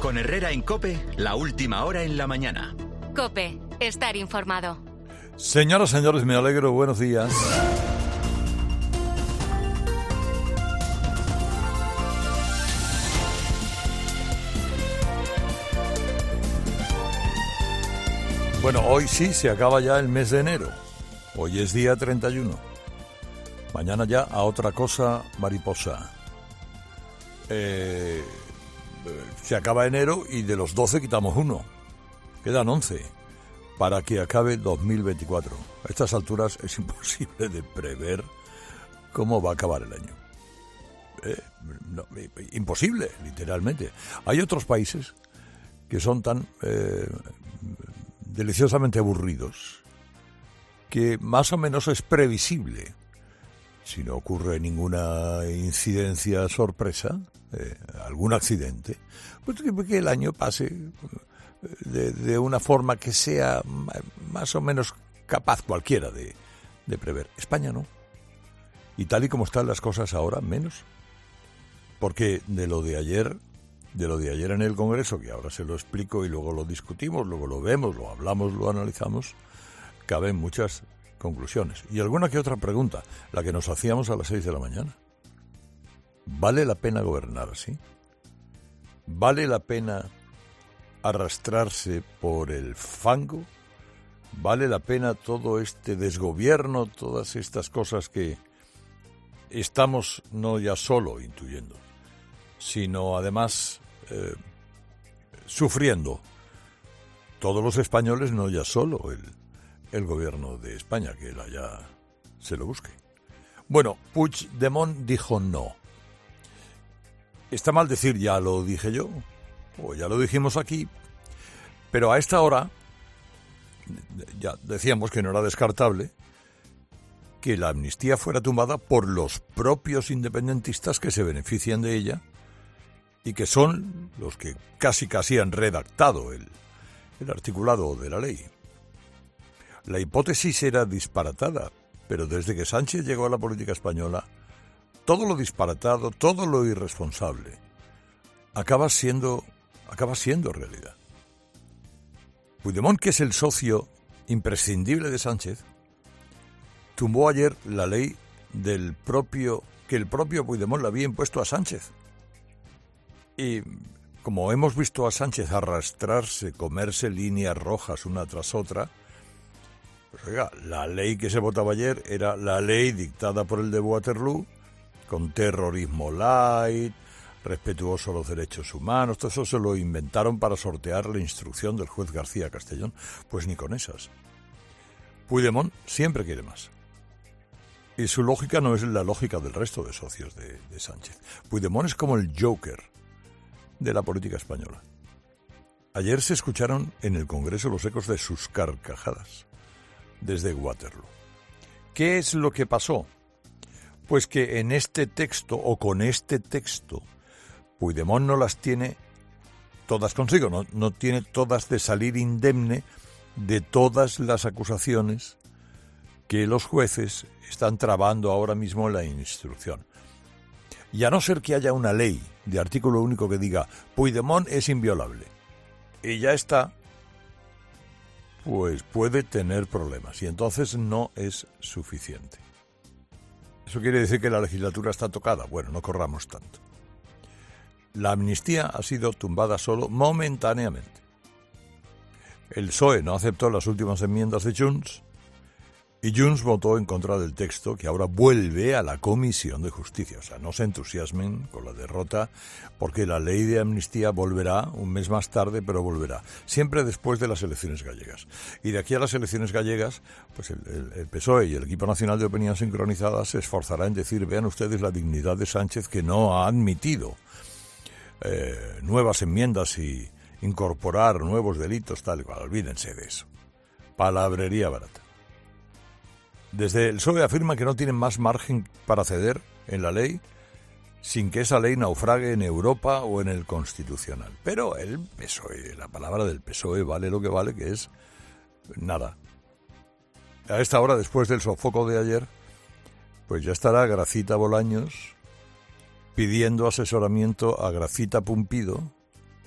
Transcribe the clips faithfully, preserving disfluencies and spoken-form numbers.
Con Herrera en COPE, la última hora en la mañana. COPE, estar informado. Señoras, señores, me alegro, buenos días. Bueno, hoy sí se acaba ya el mes de enero. Hoy es día treinta y uno. Mañana ya a otra cosa mariposa. Eh, se acaba enero y de los doce quitamos uno. Quedan once para que acabe dos mil veinticuatro. A estas alturas es imposible de prever cómo va a acabar el año. Eh, no, imposible, literalmente. Hay otros países que son tan eh, deliciosamente aburridos que más o menos es previsible, si no ocurre ninguna incidencia sorpresa, eh, algún accidente, pues que, que el año pase de, de una forma que sea más o menos capaz cualquiera de, de prever. España no. Y tal y como están las cosas ahora, menos. Porque de lo de ayer, de lo de ayer en el Congreso, que ahora se lo explico y luego lo discutimos, luego lo vemos, lo hablamos, lo analizamos, caben muchas conclusiones. Y alguna que otra pregunta, la que nos hacíamos a las seis de la mañana. ¿Vale la pena gobernar así? ¿Vale la pena arrastrarse por el fango? ¿Vale la pena todo este desgobierno, todas estas cosas que estamos no ya solo intuyendo, sino además eh, sufriendo todos los españoles, no ya solo el, el gobierno de España, que él allá se lo busque? Bueno, Puigdemont dijo no. Está mal decir ya lo dije yo, o ya lo dijimos aquí, pero a esta hora ya decíamos que no era descartable que la amnistía fuera tumbada por los propios independentistas que se benefician de ella y que son los que casi casi han redactado el, el articulado de la ley. La hipótesis era disparatada, pero desde que Sánchez llegó a la política española, todo lo disparatado, todo lo irresponsable, acaba siendo, acaba siendo realidad. Puigdemont, que es el socio imprescindible de Sánchez, tumbó ayer la ley del propio que el propio Puigdemont le había impuesto a Sánchez. Y como hemos visto a Sánchez arrastrarse, comerse líneas rojas una tras otra, pues oiga, la ley que se votaba ayer era la ley dictada por el de Waterloo, con terrorismo light, respetuoso a los derechos humanos. Todo eso se lo inventaron para sortear la instrucción del juez García Castellón. Pues ni con esas. Puigdemont siempre quiere más. Y su lógica no es la lógica del resto de socios de, de Sánchez. Puigdemont es como el Joker de la política española. Ayer se escucharon en el Congreso los ecos de sus carcajadas desde Waterloo. ¿Qué es lo que pasó? Pues que en este texto, o con este texto, Puigdemont no las tiene todas consigo, no, no tiene todas de salir indemne de todas las acusaciones que los jueces están trabando ahora mismo en la instrucción. Y a no ser que haya una ley de artículo único que diga Puigdemont es inviolable, y ya está, pues puede tener problemas, y entonces no es suficiente. ¿Eso quiere decir que la legislatura está tocada? Bueno, no corramos tanto. La amnistía ha sido tumbada solo momentáneamente. El P S O E no aceptó las últimas enmiendas de Junts y Junts votó en contra del texto que ahora vuelve a la Comisión de Justicia. O sea, no se entusiasmen con la derrota porque la ley de amnistía volverá un mes más tarde, pero volverá. Siempre después de las elecciones gallegas. Y de aquí a las elecciones gallegas, pues el, el, el P S O E y el Equipo Nacional de Opinión Sincronizada se esforzará en decir, vean ustedes la dignidad de Sánchez que no ha admitido eh, nuevas enmiendas y incorporar nuevos delitos, tal y cual. Olvídense de eso. Palabrería barata. Desde el P S O E afirma que no tienen más margen para ceder en la ley sin que esa ley naufrague en Europa o en el Constitucional. Pero el P S O E, la palabra del P S O E vale lo que vale, que es nada. A esta hora, después del sofoco de ayer, pues ya estará Gracita Bolaños pidiendo asesoramiento a Gracita Pumpido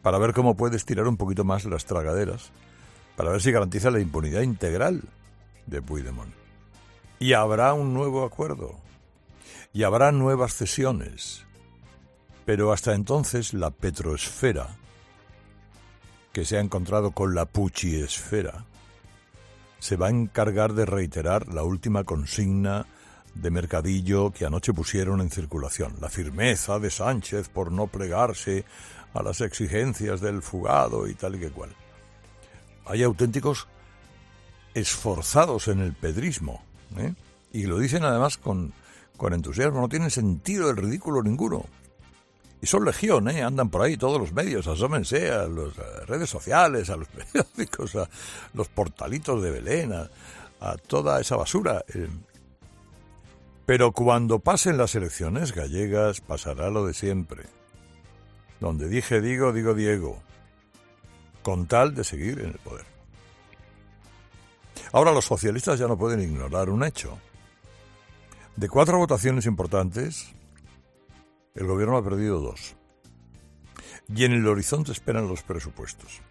para ver cómo puede estirar un poquito más las tragaderas, para ver si garantiza la impunidad integral de Puigdemont. Y habrá un nuevo acuerdo, y habrá nuevas cesiones, pero hasta entonces la petroesfera, que se ha encontrado con la puchiesfera, se va a encargar de reiterar la última consigna de mercadillo que anoche pusieron en circulación: la firmeza de Sánchez por no plegarse a las exigencias del fugado y tal y que cual. Hay auténticos esforzados en el pedrismo, ¿eh? Y lo dicen además con, con entusiasmo, no tienen sentido del ridículo ninguno. Y son legión, ¿eh? Andan por ahí todos los medios, asómense a las redes sociales, a los periódicos, a los portalitos de Belén, a, a toda esa basura. Eh. Pero cuando pasen las elecciones gallegas pasará lo de siempre. Donde dije digo, digo Diego, con tal de seguir en el poder. Ahora los socialistas ya no pueden ignorar un hecho. De cuatro votaciones importantes, el gobierno ha perdido dos. Y en el horizonte esperan los presupuestos.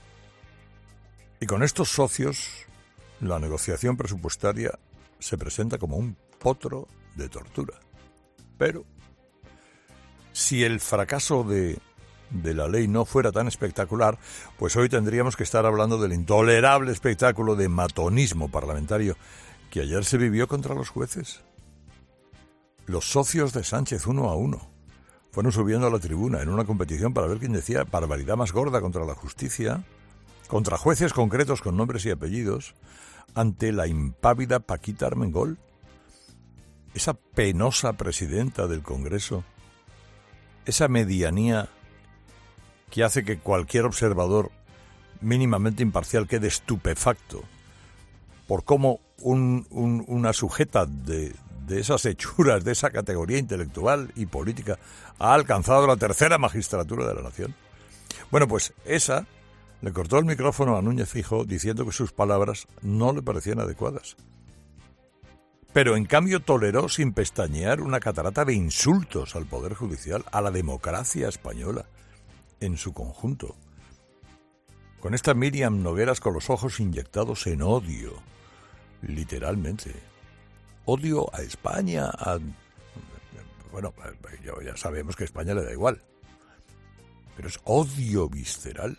Y con estos socios, la negociación presupuestaria se presenta como un potro de tortura. Pero, si el fracaso de, de la ley no fuera tan espectacular, pues hoy tendríamos que estar hablando del intolerable espectáculo de matonismo parlamentario que ayer se vivió contra los jueces. Los socios de Sánchez uno a uno fueron subiendo a la tribuna en una competición para ver quién decía barbaridad más gorda contra la justicia, contra jueces concretos con nombres y apellidos, ante la impávida Paquita Armengol, esa penosa presidenta del Congreso, esa medianía que hace que cualquier observador mínimamente imparcial quede estupefacto por cómo un, un, una sujeta de, de esas hechuras, de esa categoría intelectual y política, ha alcanzado la tercera magistratura de la nación. Bueno, pues esa le cortó el micrófono a Núñez Feijóo diciendo que sus palabras no le parecían adecuadas. Pero en cambio toleró sin pestañear una catarata de insultos al Poder Judicial, a la democracia española en su conjunto. Con esta Míriam Nogueras con los ojos inyectados en odio, literalmente. Odio a España, a... Bueno, ya sabemos que a España le da igual, pero es odio visceral.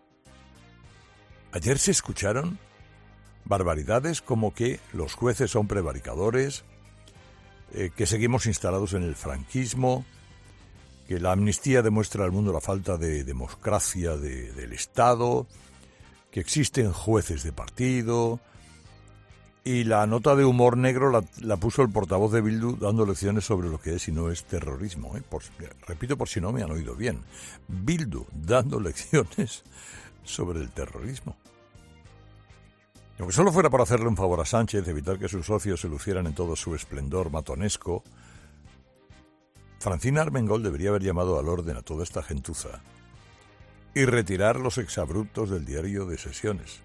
Ayer se escucharon barbaridades como que los jueces son prevaricadores, eh, que seguimos instalados en el franquismo, que la amnistía demuestra al mundo la falta de democracia de, del Estado, que existen jueces de partido, y la nota de humor negro la, la puso el portavoz de Bildu dando lecciones sobre lo que es y no es terrorismo. ¿eh? Por, repito por si no me han oído bien. Bildu dando lecciones sobre el terrorismo. Aunque solo fuera por hacerle un favor a Sánchez, evitar que sus socios se lucieran en todo su esplendor matonesco, Francina Armengol debería haber llamado al orden a toda esta gentuza y retirar los exabruptos del diario de sesiones.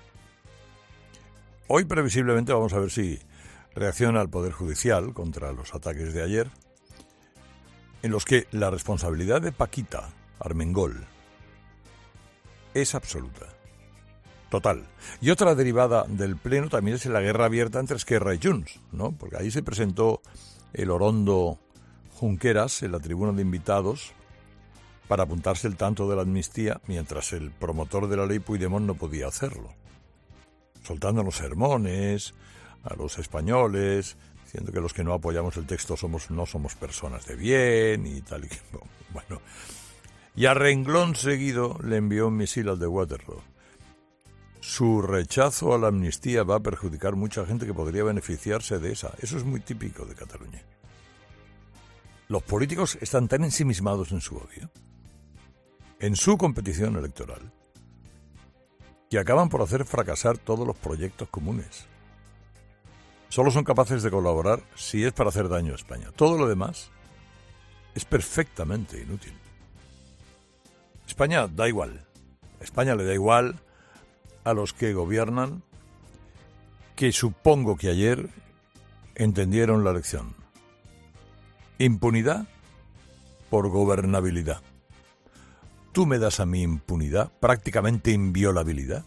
Hoy previsiblemente vamos a ver si reacciona el Poder Judicial contra los ataques de ayer, en los que la responsabilidad de Paquita Armengol es absoluta, total. Y otra derivada del Pleno también es la guerra abierta entre Esquerra y Junts, ¿no? Porque ahí se presentó el orondo Junqueras en la tribuna de invitados para apuntarse el tanto de la amnistía, mientras el promotor de la ley Puigdemont no podía hacerlo, soltando los sermones a los españoles, diciendo que los que no apoyamos el texto somos no somos personas de bien y tal y que bueno. Y a renglón seguido le envió un misil al de Waterloo. Su rechazo a la amnistía va a perjudicar mucha gente que podría beneficiarse de esa. Eso es muy típico de Cataluña. Los políticos están tan ensimismados en su odio, en su competición electoral, que acaban por hacer fracasar todos los proyectos comunes. Solo son capaces de colaborar si es para hacer daño a España. Todo lo demás es perfectamente inútil. España da igual. España le da igual a los que gobiernan, que supongo que ayer entendieron la lección. Impunidad por gobernabilidad. tú me das a mí impunidad, prácticamente inviolabilidad,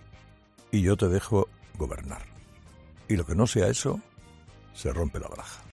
y yo te dejo gobernar. Y lo que no sea eso, se rompe la baraja.